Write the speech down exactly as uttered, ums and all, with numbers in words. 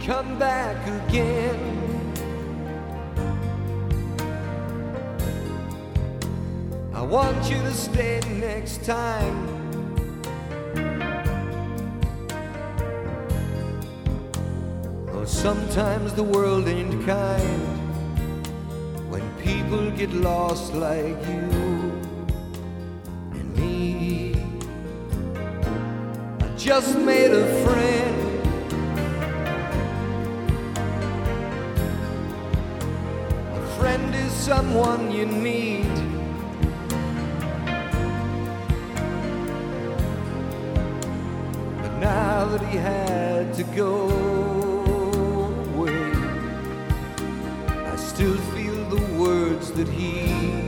come back again. I want you to stay next time. Though sometimes the world ain't kind when people get lost like you and me. I just made a friend. A friend is someone you need. Now that he had to go away, I still feel the words that he